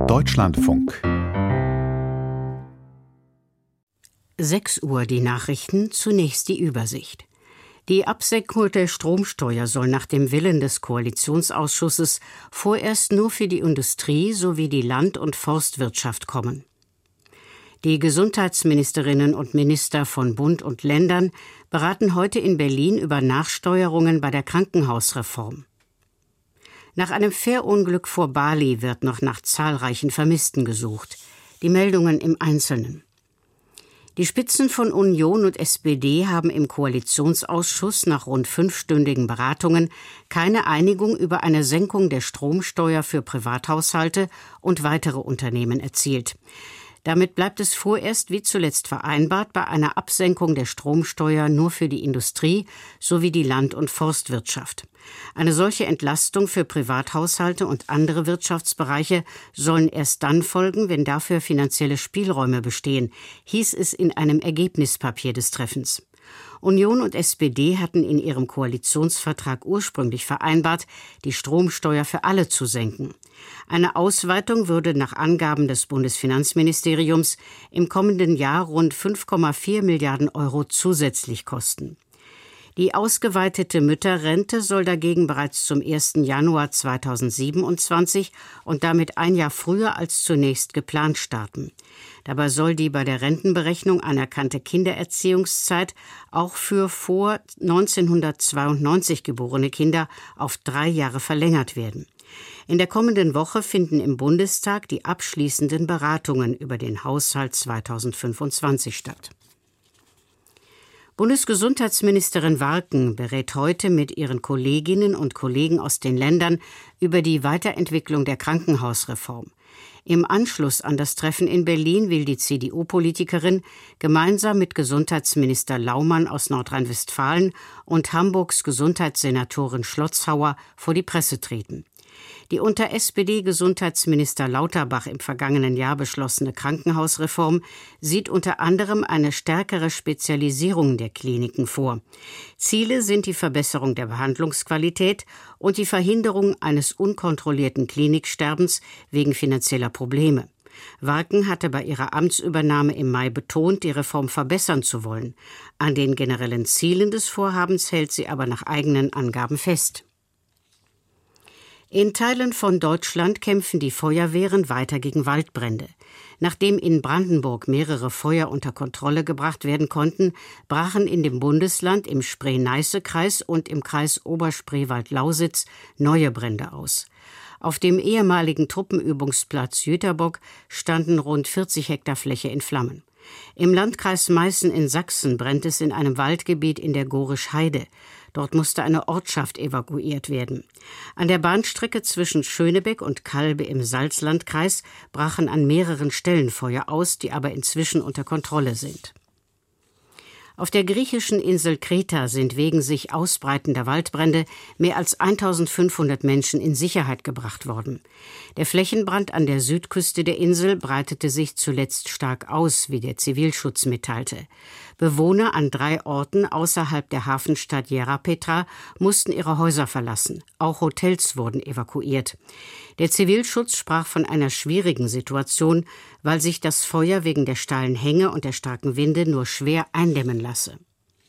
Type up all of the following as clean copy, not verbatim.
Deutschlandfunk. 6 Uhr die Nachrichten, zunächst die Übersicht. Die Absenkung der Stromsteuer soll nach dem Willen des Koalitionsausschusses vorerst nur für die Industrie sowie die Land- und Forstwirtschaft kommen. Die Gesundheitsministerinnen und Minister von Bund und Ländern beraten heute in Berlin über Nachsteuerungen bei der Krankenhausreform. Nach einem Fährunglück vor Bali wird noch nach zahlreichen Vermissten gesucht. Die Meldungen im Einzelnen. Die Spitzen von Union und SPD haben im Koalitionsausschuss nach rund 5-stündigen Beratungen keine Einigung über eine Senkung der Stromsteuer für Privathaushalte und weitere Unternehmen erzielt. Damit bleibt es vorerst wie zuletzt vereinbart bei einer Absenkung der Stromsteuer nur für die Industrie sowie die Land- und Forstwirtschaft. Eine solche Entlastung für Privathaushalte und andere Wirtschaftsbereiche sollen erst dann folgen, wenn dafür finanzielle Spielräume bestehen, hieß es in einem Ergebnispapier des Treffens. Union und SPD hatten in ihrem Koalitionsvertrag ursprünglich vereinbart, die Stromsteuer für alle zu senken. Eine Ausweitung würde nach Angaben des Bundesfinanzministeriums im kommenden Jahr rund 5,4 Milliarden Euro zusätzlich kosten. Die ausgeweitete Mütterrente soll dagegen bereits zum 1. Januar 2027 und damit ein Jahr früher als zunächst geplant starten. Dabei soll die bei der Rentenberechnung anerkannte Kindererziehungszeit auch für vor 1992 geborene Kinder auf 3 Jahre verlängert werden. In der kommenden Woche finden im Bundestag die abschließenden Beratungen über den Haushalt 2025 statt. Bundesgesundheitsministerin Warken berät heute mit ihren Kolleginnen und Kollegen aus den Ländern über die Weiterentwicklung der Krankenhausreform. Im Anschluss an das Treffen in Berlin will die CDU-Politikerin gemeinsam mit Gesundheitsminister Laumann aus Nordrhein-Westfalen und Hamburgs Gesundheitssenatorin Schlotzhauer vor die Presse treten. Die unter SPD-Gesundheitsminister Lauterbach im vergangenen Jahr beschlossene Krankenhausreform sieht unter anderem eine stärkere Spezialisierung der Kliniken vor. Ziele sind die Verbesserung der Behandlungsqualität und die Verhinderung eines unkontrollierten Kliniksterbens wegen finanzieller Probleme. Warken hatte bei ihrer Amtsübernahme im Mai betont, die Reform verbessern zu wollen. An den generellen Zielen des Vorhabens hält sie aber nach eigenen Angaben fest. In Teilen von Deutschland kämpfen die Feuerwehren weiter gegen Waldbrände. Nachdem in Brandenburg mehrere Feuer unter Kontrolle gebracht werden konnten, brachen in dem Bundesland im Spree-Neiße-Kreis und im Kreis Oberspreewald-Lausitz neue Brände aus. Auf dem ehemaligen Truppenübungsplatz Jüterbock standen rund 40 Hektar Fläche in Flammen. Im Landkreis Meißen in Sachsen brennt es in einem Waldgebiet in der Gorisch-Heide. Dort musste eine Ortschaft evakuiert werden. An der Bahnstrecke zwischen Schönebeck und Kalbe im Salzlandkreis brachen an mehreren Stellen Feuer aus, die aber inzwischen unter Kontrolle sind. Auf der griechischen Insel Kreta sind wegen sich ausbreitender Waldbrände mehr als 1500 Menschen in Sicherheit gebracht worden. Der Flächenbrand an der Südküste der Insel breitete sich zuletzt stark aus, wie der Zivilschutz mitteilte. Bewohner an 3 Orten außerhalb der Hafenstadt Jerapetra mussten ihre Häuser verlassen. Auch Hotels wurden evakuiert. Der Zivilschutz sprach von einer schwierigen Situation, weil sich das Feuer wegen der steilen Hänge und der starken Winde nur schwer eindämmen lasse.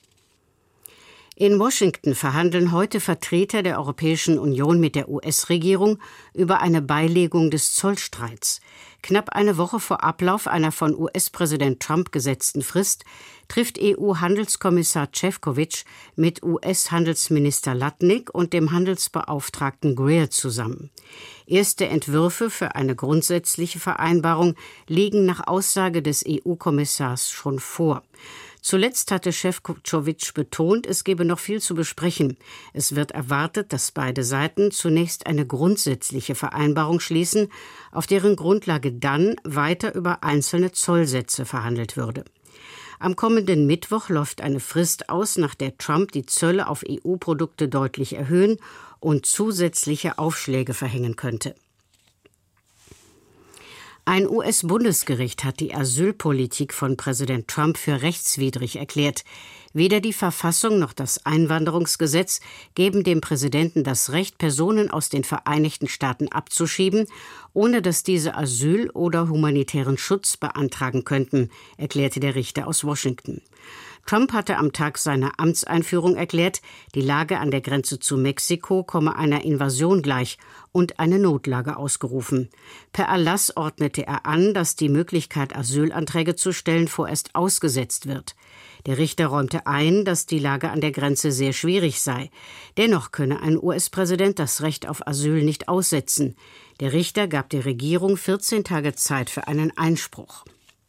In Washington verhandeln heute Vertreter der Europäischen Union mit der US-Regierung über eine Beilegung des Zollstreits. Knapp eine Woche vor Ablauf einer von US-Präsident Trump gesetzten Frist trifft EU-Handelskommissar Šefčovič mit US-Handelsminister Lutnick und dem Handelsbeauftragten Greer zusammen. Erste Entwürfe für eine grundsätzliche Vereinbarung liegen nach Aussage des EU-Kommissars schon vor. Zuletzt hatte Šefčovič betont, es gebe noch viel zu besprechen. Es wird erwartet, dass beide Seiten zunächst eine grundsätzliche Vereinbarung schließen, auf deren Grundlage dann weiter über einzelne Zollsätze verhandelt würde. Am kommenden Mittwoch läuft eine Frist aus, nach der Trump die Zölle auf EU-Produkte deutlich erhöhen und zusätzliche Aufschläge verhängen könnte. Ein US-Bundesgericht hat die Asylpolitik von Präsident Trump für rechtswidrig erklärt. Weder die Verfassung noch das Einwanderungsgesetz geben dem Präsidenten das Recht, Personen aus den Vereinigten Staaten abzuschieben, ohne dass diese Asyl oder humanitären Schutz beantragen könnten, erklärte der Richter aus Washington. Trump hatte am Tag seiner Amtseinführung erklärt, die Lage an der Grenze zu Mexiko komme einer Invasion gleich und eine Notlage ausgerufen. Per Erlass ordnete er an, dass die Möglichkeit, Asylanträge zu stellen, vorerst ausgesetzt wird. Der Richter räumte ein, dass die Lage an der Grenze sehr schwierig sei. Dennoch könne ein US-Präsident das Recht auf Asyl nicht aussetzen. Der Richter gab der Regierung 14 Tage Zeit für einen Einspruch.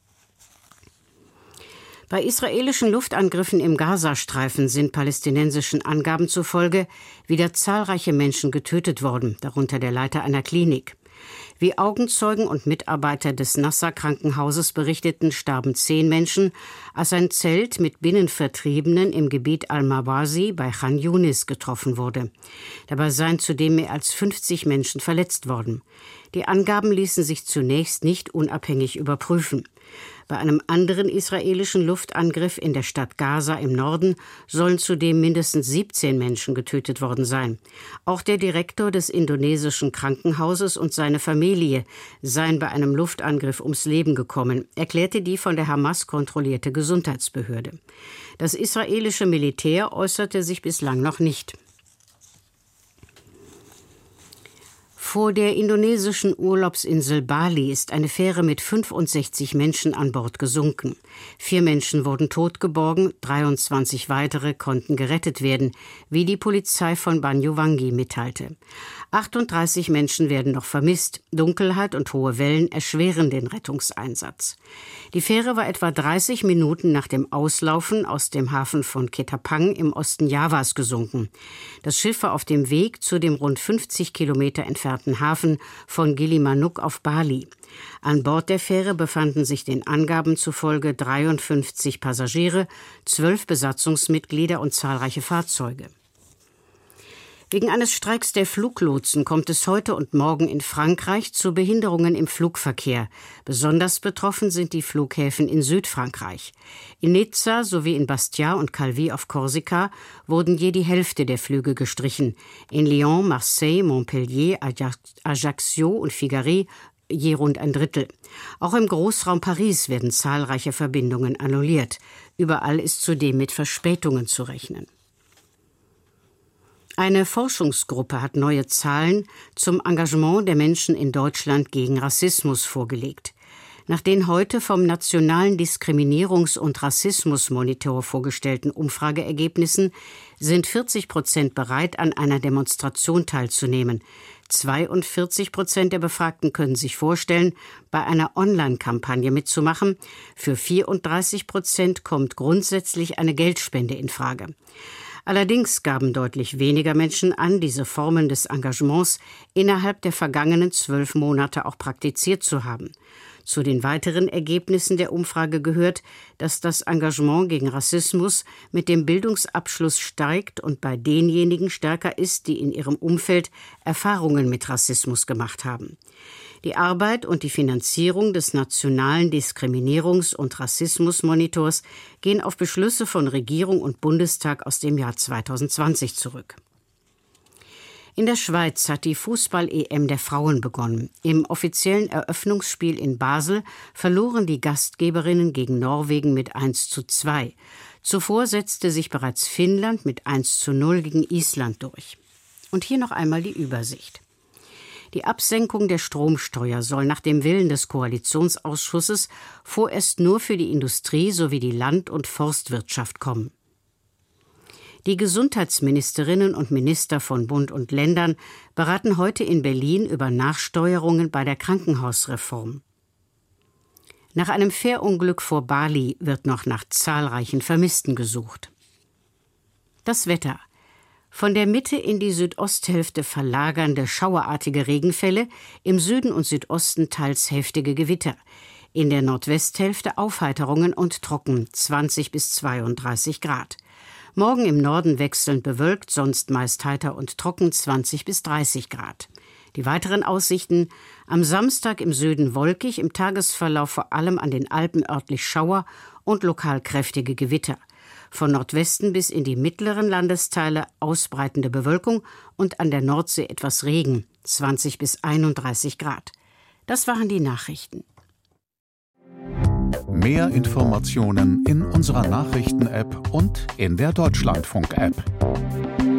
Bei israelischen Luftangriffen im Gazastreifen sind palästinensischen Angaben zufolge wieder zahlreiche Menschen getötet worden, darunter der Leiter einer Klinik. Wie Augenzeugen und Mitarbeiter des Nasser-Krankenhauses berichteten, starben 10 Menschen, als ein Zelt mit Binnenvertriebenen im Gebiet Al-Mawasi bei Khan Yunis getroffen wurde. Dabei seien zudem mehr als 50 Menschen verletzt worden. Die Angaben ließen sich zunächst nicht unabhängig überprüfen. Bei einem anderen israelischen Luftangriff in der Stadt Gaza im Norden sollen zudem mindestens 17 Menschen getötet worden sein. Auch der Direktor des indonesischen Krankenhauses und seine Familie seien bei einem Luftangriff ums Leben gekommen, erklärte die von der Hamas kontrollierte Gesundheitsbehörde. Das israelische Militär äußerte sich bislang noch nicht. Vor der indonesischen Urlaubsinsel Bali ist eine Fähre mit 65 Menschen an Bord gesunken. 4 Menschen wurden totgeborgen, 23 weitere konnten gerettet werden, wie die Polizei von Banyuwangi mitteilte. 38 Menschen werden noch vermisst. Dunkelheit und hohe Wellen erschweren den Rettungseinsatz. Die Fähre war etwa 30 Minuten nach dem Auslaufen aus dem Hafen von Ketapang im Osten Javas gesunken. Das Schiff war auf dem Weg zu dem rund 50 Kilometer entfernten Hafen von Gilimanuk auf Bali. An Bord der Fähre befanden sich den Angaben zufolge 53 Passagiere, 12 Besatzungsmitglieder und zahlreiche Fahrzeuge. Wegen eines Streiks der Fluglotsen kommt es heute und morgen in Frankreich zu Behinderungen im Flugverkehr. Besonders betroffen sind die Flughäfen in Südfrankreich. In Nizza sowie in Bastia und Calvi auf Korsika wurden je die Hälfte der Flüge gestrichen. In Lyon, Marseille, Montpellier, Ajaccio und Figari je rund ein Drittel. Auch im Großraum Paris werden zahlreiche Verbindungen annulliert. Überall ist zudem mit Verspätungen zu rechnen. Eine Forschungsgruppe hat neue Zahlen zum Engagement der Menschen in Deutschland gegen Rassismus vorgelegt. Nach den heute vom Nationalen Diskriminierungs- und Rassismusmonitor vorgestellten Umfrageergebnissen sind 40% bereit, an einer Demonstration teilzunehmen. 42% der Befragten können sich vorstellen, bei einer Online-Kampagne mitzumachen. Für 34% kommt grundsätzlich eine Geldspende in Frage. Allerdings gaben deutlich weniger Menschen an, diese Formen des Engagements innerhalb der vergangenen 12 Monate auch praktiziert zu haben. Zu den weiteren Ergebnissen der Umfrage gehört, dass das Engagement gegen Rassismus mit dem Bildungsabschluss steigt und bei denjenigen stärker ist, die in ihrem Umfeld Erfahrungen mit Rassismus gemacht haben. Die Arbeit und die Finanzierung des Nationalen Diskriminierungs- und Rassismusmonitors gehen auf Beschlüsse von Regierung und Bundestag aus dem Jahr 2020 zurück. In der Schweiz hat die Fußball-EM der Frauen begonnen. Im offiziellen Eröffnungsspiel in Basel verloren die Gastgeberinnen gegen Norwegen mit 1:2. Zuvor setzte sich bereits Finnland mit 1:0 gegen Island durch. Und hier noch einmal die Übersicht. Die Absenkung der Stromsteuer soll nach dem Willen des Koalitionsausschusses vorerst nur für die Industrie sowie die Land- und Forstwirtschaft kommen. Die Gesundheitsministerinnen und Minister von Bund und Ländern beraten heute in Berlin über Nachsteuerungen bei der Krankenhausreform. Nach einem Fährunglück vor Bali wird noch nach zahlreichen Vermissten gesucht. Das Wetter. Von der Mitte in die Südosthälfte verlagernde schauerartige Regenfälle, im Süden und Südosten teils heftige Gewitter. In der Nordwesthälfte Aufheiterungen und trocken, 20 bis 32 Grad. Morgen im Norden wechselnd bewölkt, sonst meist heiter und trocken, 20 bis 30 Grad. Die weiteren Aussichten: Am Samstag im Süden wolkig, im Tagesverlauf vor allem an den Alpen örtlich Schauer und lokal kräftige Gewitter. Von Nordwesten bis in die mittleren Landesteile ausbreitende Bewölkung und an der Nordsee etwas Regen, 20 bis 31 Grad. Das waren die Nachrichten. Mehr Informationen in unserer Nachrichten-App und in der Deutschlandfunk-App.